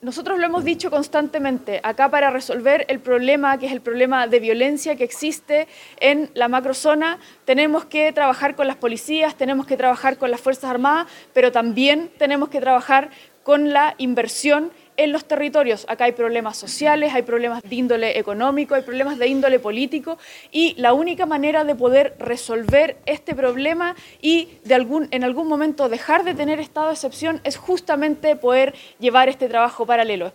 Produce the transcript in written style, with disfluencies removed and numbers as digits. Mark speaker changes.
Speaker 1: Nosotros lo hemos dicho constantemente, acá para resolver el problema, que es el problema de violencia que existe en la macrozona, tenemos que trabajar con las policías, tenemos que trabajar con las Fuerzas Armadas, pero también tenemos que trabajar con la inversión en los territorios. Acá hay problemas sociales, hay problemas de índole económico, hay problemas de índole político y la única manera de poder resolver este problema y en algún momento dejar de tener estado de excepción es justamente poder llevar este trabajo paralelo.